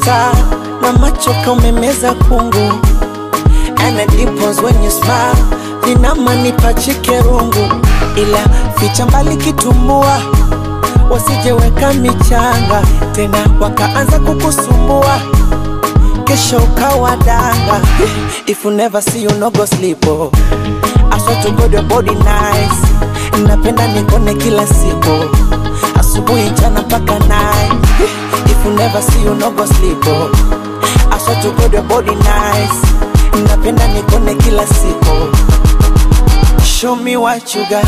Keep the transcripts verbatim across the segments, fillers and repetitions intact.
star na machoka umemeza kungu. And the dimples when you smile vinamani pachike rungu. Ila ficha mbali kitumbua, wasijeweka michanga tena wakaanza kukusumbua, kesho ukawa danga. If you never see you no go sleep, oh. I swear to God your body nice. Napenda nikone kila siku, asubuhi jana paka night. If you never see you no go sleep, oh. I swear to God your body nice. Napenda nikone kila siku. Show me what you got.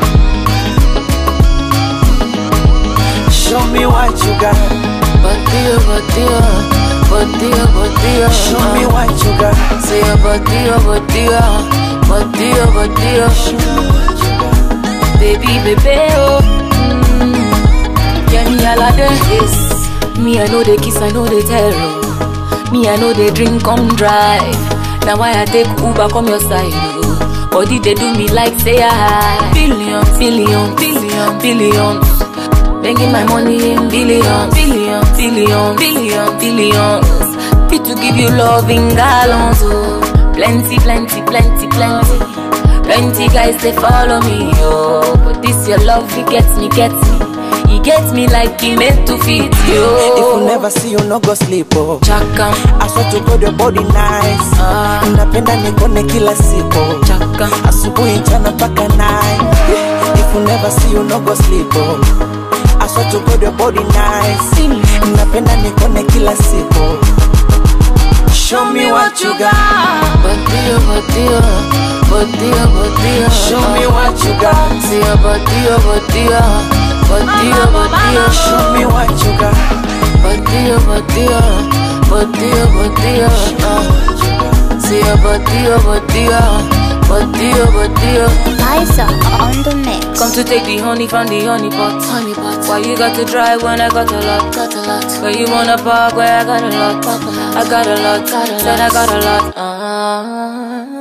Show me what you got. Batia, batia, batia, batia. Show me what you got. Say a batia, batia, batia, batia. Show me what you got. Baby, baby, oh. Mm. Yeah, me all of this. Me I know they kiss, I know they tell. Me I know they drink, come drive. Now why I take Uber, come your side, oh. Body they do me like say I billion, billion, billion, billions. Making my money in billions, billion, billion, billion, billions. Fit to give you love in gallons, oh. Plenty, plenty, plenty, plenty. Plenty guys they follow me, oh. But this your love, it gets me, gets me. He gets me like he meant to fit you. If you never see you no go sleep, oh. Chaka, I swear to God your body nice. ah. Napenda nikone kila siku, Chaka, asubuhi jana paka night. If you never see you no go sleep, oh. I swear to God your body nice. Napenda nikone kila siku. Show me what you got. batia, batia, batia, batia. Show me what you got. Say a batia, batia, batia, batia. Show me what you got. Batia, batia, batia, batia. Say a batia, batia, batia, batia. Liza on the mix. Come to take the honey from the honey pot. Honey pot. Why you got to drive when I got a lot? Got a lot. Where you wanna park where I got a lot? Park a lot. I got a lot. Got a lot. Said I got a lot. Uh-huh.